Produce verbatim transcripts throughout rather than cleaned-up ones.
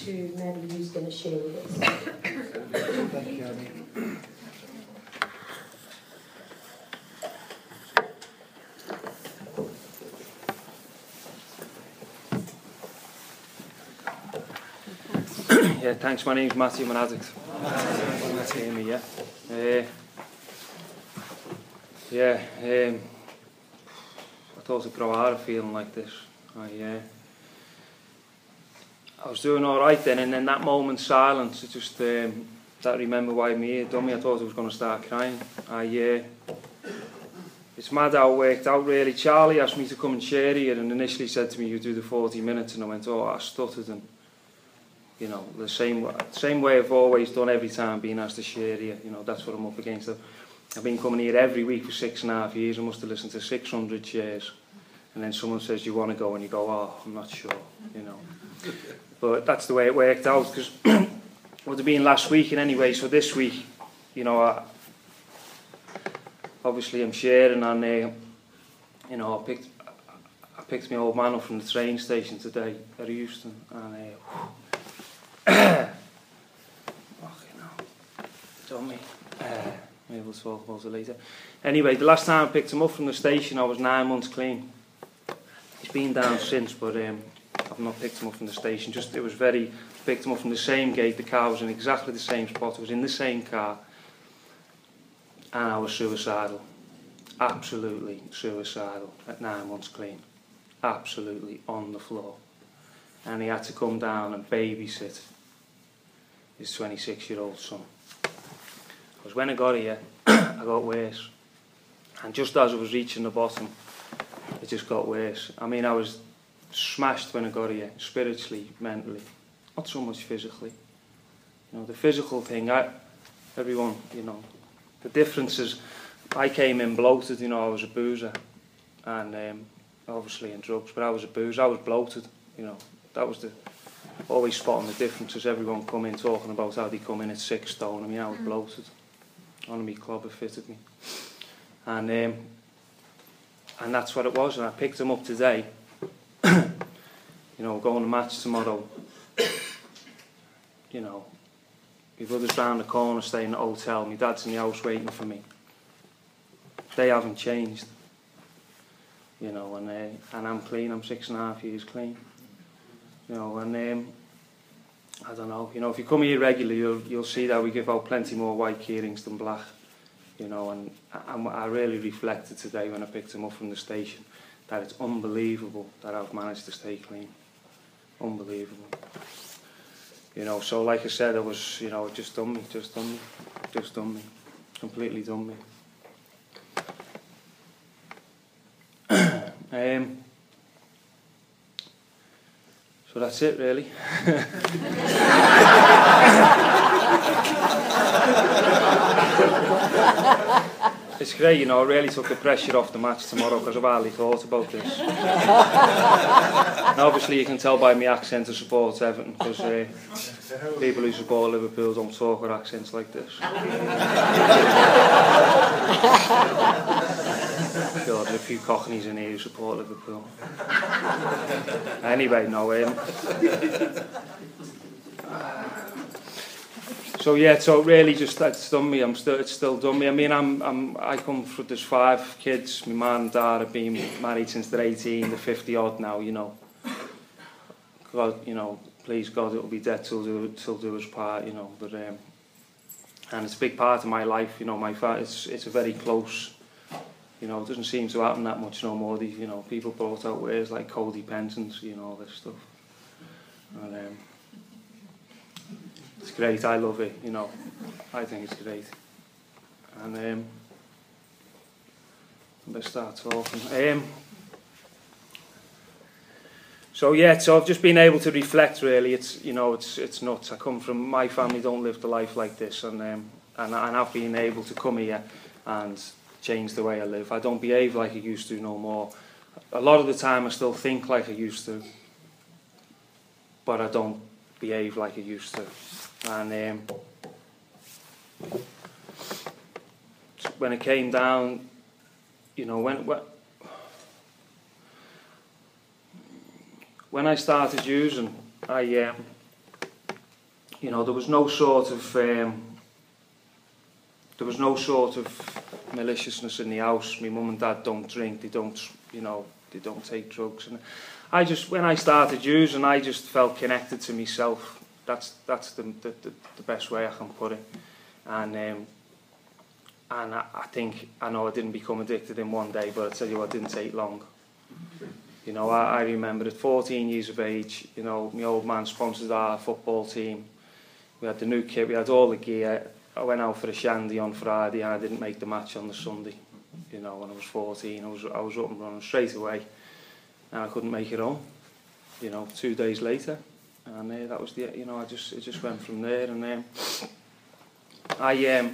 to Mary, who's going to share with us. Thank you, Annie. Yeah, thanks. My name's Matthew, I'm an addict. That's me, yeah. Uh, yeah, um, I thought I'd grow out of feeling like this. I, uh, I was doing all right then, and then that moment silence, it just, um, that remember why me here done me. I thought I was going to start crying. I, uh, it's mad how it worked out really. Charlie asked me to come and share here, and initially said to me, you do the forty minutes, and I went, oh, I stuttered, and you know, the same same way I've always done every time being asked to share here. You know, that's what I'm up against. I've been coming here every week for six and a half years. I must have listened to six hundred shares. And then someone says, do you want to go? And you go, oh, I'm not sure, you know. But that's the way it worked out, because it would have been last week in any way. So this week, you know, I, obviously I'm sharing, and, uh, you know, I picked, I picked my old man up from the train station today at Euston, and uh, oh, you know, done me. Uh, maybe we'll talk about it later. Anyway, the last time I picked him up from the station, I was nine months clean. He's been down since, but um, I've not picked him up from the station. Just it was very. Picked him up from the same gate. The car was in exactly the same spot. I was in the same car, and I was suicidal. Absolutely suicidal at nine months clean. Absolutely on the floor, and he had to come down and babysit his twenty-six-year-old son. Because when I got here, I got worse. And just as I was reaching the bottom, it just got worse. I mean, I was smashed when I got here, spiritually, mentally. Not so much physically. You know, the physical thing, I, everyone, you know, the difference is, I came in bloated, you know, I was a boozer. And um, obviously in drugs, but I was a boozer, I was bloated, you know. That was the... Always spotting the differences. Everyone come in talking about how they come in at six stone. I mean, I was bloated. One of me clobber fitted me, and um, and that's what it was. And I picked him up today. You know, going to match tomorrow. You know, my brother's round the corner, staying at the hotel. My dad's in the house waiting for me. They haven't changed. You know, and uh, and I'm clean. I'm six and a half years clean. You know, and um, I don't know. You know, if you come here regularly, you'll you'll see that we give out plenty more white keyrings than black. You know, and I, I really reflected today when I picked him up from the station that it's unbelievable that I've managed to stay clean. Unbelievable. You know, so like I said, I was, you know, it just done me, just done me, just done me, completely done me. um. So that's it, really. It's great, you know, I really took the pressure off the match tomorrow because I've hardly thought about this. And obviously you can tell by my accent I support Everton, because uh, people who support Liverpool don't talk with accents like this. Sure, there's a few cockneys in here who support Liverpool. Anyway, no. Um, so yeah, so really just it's done me. I'm still it's still done me. I mean, I'm I'm I come from there's five kids. My mum and dad have been married since they're eighteen. They're fifty odd now. You know. God, you know, please God, it'll be dead till do till do us part. You know, but um, and it's a big part of my life. You know, my fa- it's it's a very close. You know, it doesn't seem to happen that much no more. These, you know, people brought out words like codependence, you know, all this stuff. And um, it's great. I love it. You know, I think it's great. And um, let's start talking. Um, so yeah, so I've just been able to reflect. Really, it's you know, it's it's nuts. I come from my family don't live the life like this, and um, and and I've been able to come here and change the way I live. I don't behave like I used to no more. A lot of the time I still think like I used to, but I don't behave like I used to. And um, when it came down, you know, when, when when I started using, I um, you know, there was no sort of, um, there was no sort of maliciousness in the house. My mum and dad don't drink, they don't, you know, they don't take drugs. And I just, when I started using, I just felt connected to myself. That's that's the the, the, the best way I can put it. And um, and I, I think, I know I didn't become addicted in one day, but I tell you what, it didn't take long. You know, I, I remember at fourteen years of age, you know, my old man sponsored our football team. We had the new kit, we had all the gear. I went out for a shandy on Friday and I didn't make the match on the Sunday. You know, when I was fourteen, I was, I was up and running straight away. And I couldn't make it home, you know, two days later. And uh, that was the, you know, I just, it just went from there. And um, I, um,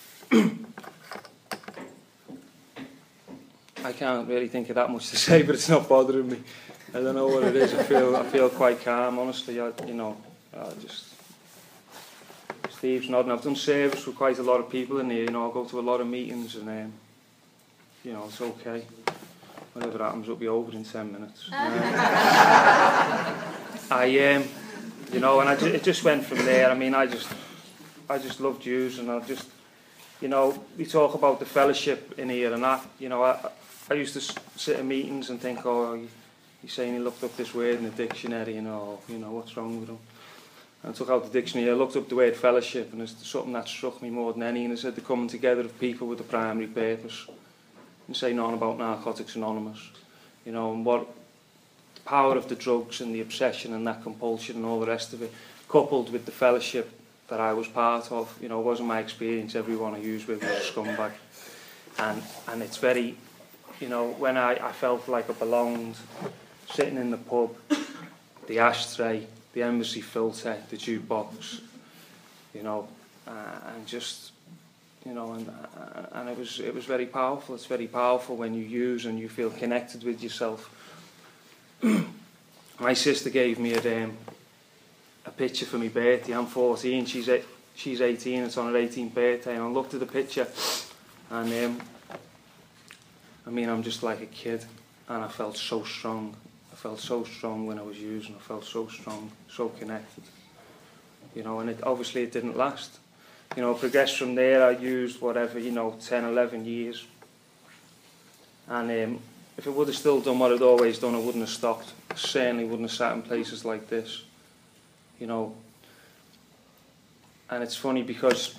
I can't really think of that much to say, but it's not bothering me. I don't know what it is. I feel, I feel quite calm, honestly. I, you know, I just, Steve's nodding. I've done service with quite a lot of people in here. You know, I go to a lot of meetings, and um, you know, it's okay. Whatever happens will be over in ten minutes. Uh, I, um, you know, and I ju it just went from there. I mean, I just, I just loved yous, and I just, you know, we talk about the fellowship in here and that. You know, I, I used to s sit in meetings and think, oh, he's saying he looked up this word in the dictionary, you know, you know, what's wrong with him? And I took out the dictionary, I looked up the word fellowship, and it's something that struck me more than any, and it said the coming together of people with a primary purpose. And say nothing about Narcotics Anonymous, you know, and what the power of the drugs and the obsession and that compulsion and all the rest of it, coupled with the fellowship that I was part of. You know, it wasn't my experience, everyone I used with was a scumbag. And, and it's very, you know, when I, I felt like I belonged, sitting in the pub, the ashtray, the embassy filter, the jukebox, you know, uh, and just, you know, and, and it was it was very powerful. It's very powerful when you use and you feel connected with yourself. My sister gave me a, um, a picture for my birthday. I'm fourteen, she's eight, she's eighteen, it's on her eighteenth birthday, and I looked at the picture, and um, I mean, I'm just like a kid, and I felt so strong. I felt so strong when I was using. I felt so strong, so connected. You know, and it obviously it didn't last. You know, progressed from there. I used whatever, you know, ten, eleven years. And um, if it would have still done what I'd always done, I wouldn't have stopped. I certainly wouldn't have sat in places like this. You know, and it's funny because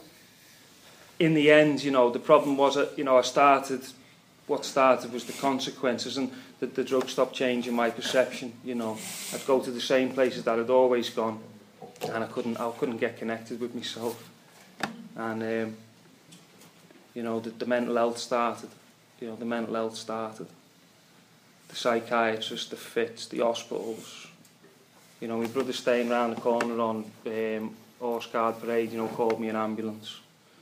in the end, you know, the problem was that, you know, I started, what started was the consequences, and that the drug stopped changing my perception. You know, I'd go to the same places that I'd always gone, and I couldn't, I couldn't get connected with myself. And um, you know, the, the mental health started. You know, the mental health started. The psychiatrists, the fits, the hospitals. You know, my brother staying round the corner on um, Horse Guard Parade, you know, called me an ambulance.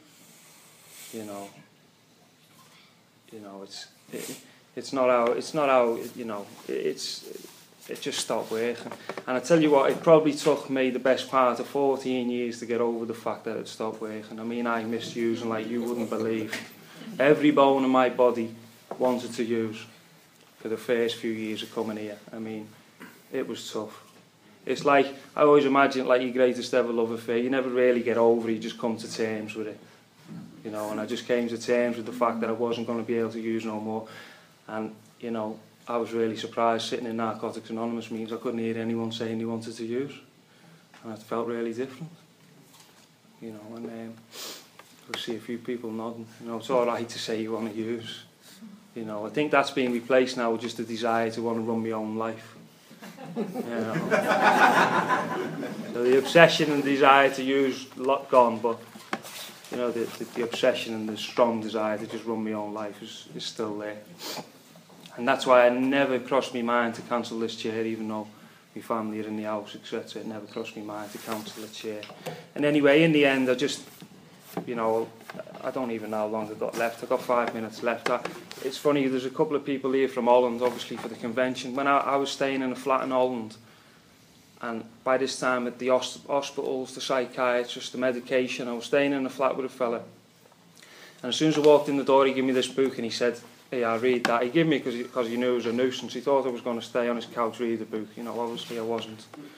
You know, you know, it's it, it's not how it's not how you know it's. It just stopped working. And I tell you what, it probably took me the best part of fourteen years to get over the fact that it stopped working. I mean, I missed using like you wouldn't believe. Every bone in my body wanted to use for the first few years of coming here. I mean, it was tough. It's like, I always imagine it like your greatest ever love affair. You never really get over it, you just come to terms with it. You know, and I just came to terms with the fact that I wasn't going to be able to use no more. And, you know, I was really surprised sitting in Narcotics Anonymous meetings. I couldn't hear anyone saying they wanted to use, and it felt really different. You know, and um, I see a few people nodding. You know, it's all right to say you want to use. You know, I think that's being replaced now with just a desire to want to run my own life. You know, so the obsession and desire to use, a lot gone, but you know, the, the, the obsession and the strong desire to just run my own life is, is still there. And that's why it never crossed my mind to cancel this chair, even though my family are in the house, et cetera. It never crossed my mind to cancel the chair. And anyway, in the end, I just, you know, I don't even know how long I've got left. I've got five minutes left. I, it's funny, there's a couple of people here from Holland, obviously, for the convention. When I, I was staying in a flat in Holland, and by this time at the hospitals, the psychiatrists, the medication, I was staying in a flat with a fella. And as soon as I walked in the door, he gave me this book, and he said, "Hey, I'll read that." He gave me because he, he knew it was a nuisance. He thought I was going to stay on his couch, read the book. You know, obviously I wasn't.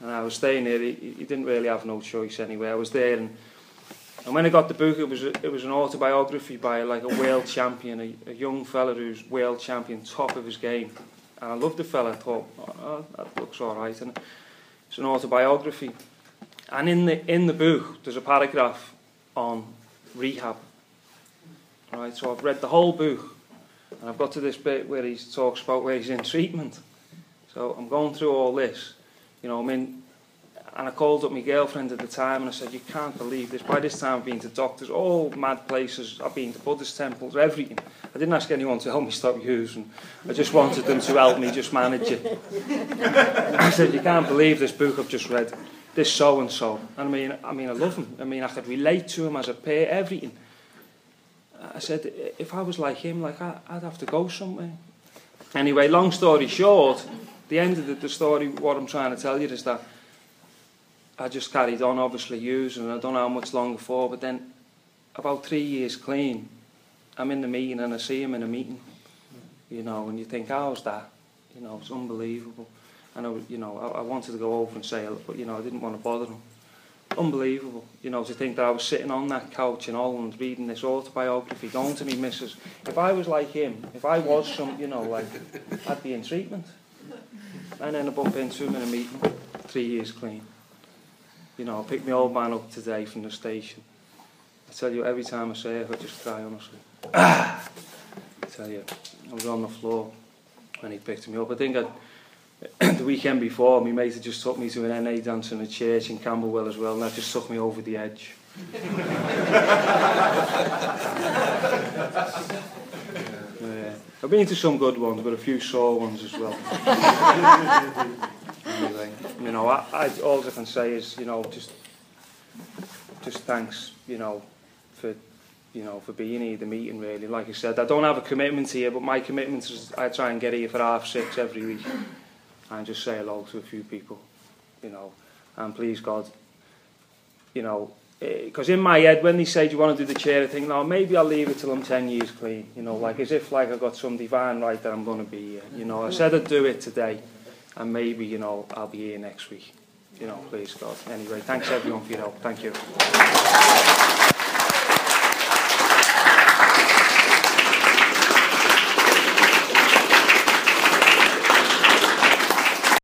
And I was staying there. He, he didn't really have no choice anyway. I was there, and, and when I got the book, it was a, it was an autobiography by like a world champion, a, a young fella who's world champion, top of his game. And I loved the fella. I thought, oh, that looks all right. And it's an autobiography. And in the in the book, there's a paragraph on rehab. Right, so I've read the whole book, and I've got to this bit where he talks about where he's in treatment. So I'm going through all this, you know. I mean, and I called up my girlfriend at the time, and I said, "You can't believe this. By this time, I've been to doctors, all mad places. I've been to Buddhist temples, everything. I didn't ask anyone to help me stop using. I just wanted them to help me just manage it." I said, "You can't believe this book I've just read. This so and so." And I mean, I mean, I love him. I mean, I could relate to him as a pair, everything. I said, if I was like him, like I, I'd have to go somewhere. Anyway, long story short, the end of the, the story, what I'm trying to tell you is that I just carried on, obviously using, and I don't know how much longer for, but then about three years clean, I'm in the meeting and I see him in a meeting, you know, and you think, how's that? You know, it's unbelievable. And I, you know, I, I wanted to go over and say it, but you know, I didn't want to bother him. Unbelievable, you know, to think that I was sitting on that couch in Holland reading this autobiography, going to me missus. If I was like him, if I was some, you know, like, I'd be in treatment. And then I bump into him in a meeting, three years clean. You know, I picked my old man up today from the station. I tell you, every time I say it, I just cry, honestly. I tell you, I was on the floor when he picked me up. I think I'd the weekend before, my mate had just took me to an N A dance in a church in Camberwell as well, and that just took me over the edge. Yeah. I've been to some good ones, but a few sore ones as well. Anyway, you know, I, I, all I can say is, you know, just, just thanks, you know, for, you know, for being here, the meeting really. Like I said, I don't have a commitment here, but my commitment is I try and get here for half six every week. And just say hello to a few people, you know, and please God, you know, because in my head, when they say, do you want to do the chair, I think, no, maybe I'll leave it till I'm ten years clean, you know, like as if like I got some divine right that I'm going to be here, you know. I said I'd do it today, and maybe, you know, I'll be here next week, you know, please God. Anyway, thanks everyone for your help. Thank you.